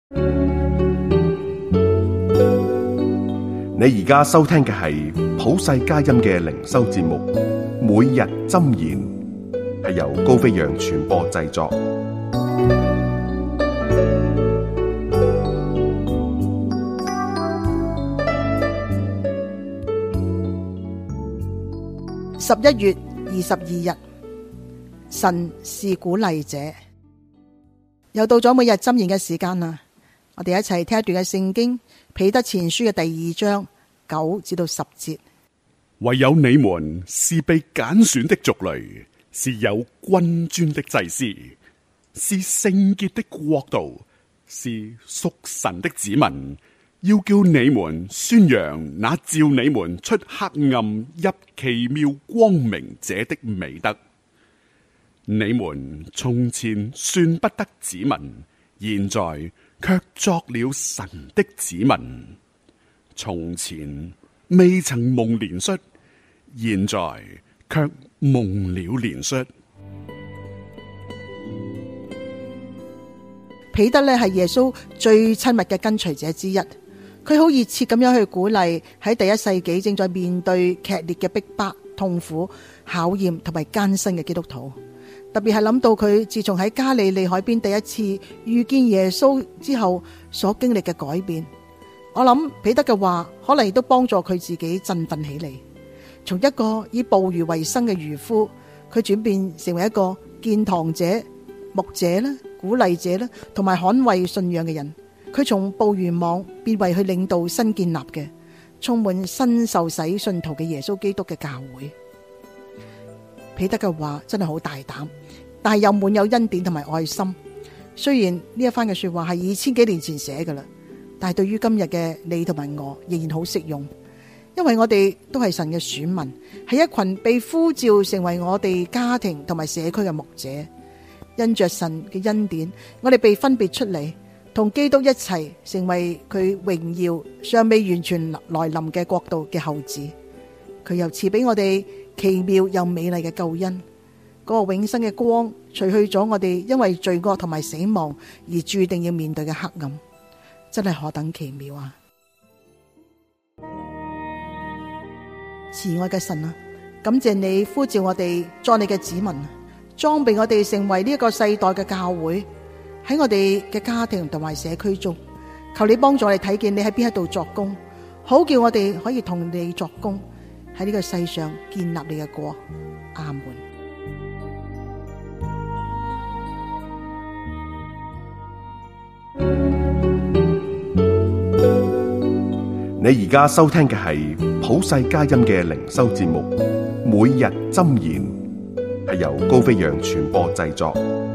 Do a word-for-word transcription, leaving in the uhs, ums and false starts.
你而家收聽嘅係普世佳音嘅靈修節目，每日箴言，係由高飛揚傳播製作。 十一月二十二日，神是鼓勵者。又到咗每日箴言嘅時間啦，我哋一齊聽一段嘅聖經，彼得前書嘅第二章九至到十節。 唯有你們是被揀選的族類，是有君尊的祭司，是聖潔的國度，是屬神的子民，要叫你們宣揚那召你們出黑暗入奇妙光明者的美德。你們從前算不得子民，現在卻作了神的子民。從前未曾蒙憐恤，現在卻蒙了憐恤。 彼得呢係耶穌最親密嘅跟隨者之一，佢好熱切咁樣去鼓勵喺第一世紀正在面對劇烈嘅逼迫、痛苦、考驗同埋艱辛嘅基督徒。特別係諗到佢自從喺加利利海邊第一次遇見耶穌之後所經歷嘅改變，我諗彼得嘅話可能亦都幫助佢自己振奮起嚟，從一個以捕魚為生嘅漁夫，佢轉變成為一個建堂者、牧者啦、鼓勵者啦，同埋捍衛信仰嘅人。佢從捕魚網變為去領導新建立嘅充滿新受洗信徒嘅耶穌基督嘅教會。彼得嘅話真係好大膽，但係又滿有恩典同埋愛心。雖然呢一番嘅說話係二千幾年前寫噶啦，但係對於今日嘅你同埋我仍然好適用，因為我哋都係神嘅選民，係一群被呼召成為我哋家庭同埋社區嘅牧者。因着神嘅恩典，我哋被分別出嚟，同基督一齊成為佢榮耀尚未完全來臨嘅國度嘅後子。佢又賜俾我哋奇妙又美麗嘅救恩，嗰個永生嘅光，除去咗我哋因為罪惡同埋死亡而注定要面對嘅黑暗，真係何等奇妙啊！慈愛嘅神啊，感謝你呼召我哋作你嘅子民，裝備我哋成為呢一個世代嘅教會，喺我哋嘅家庭同埋社區中，求你幫助我哋睇見你喺邊一度作工，好叫我哋可以同你作工，喺呢個世上建立你嘅國。阿門。 你而家收聽嘅係普世佳音嘅靈修節目，每日箴言，係由高飛揚傳播製作。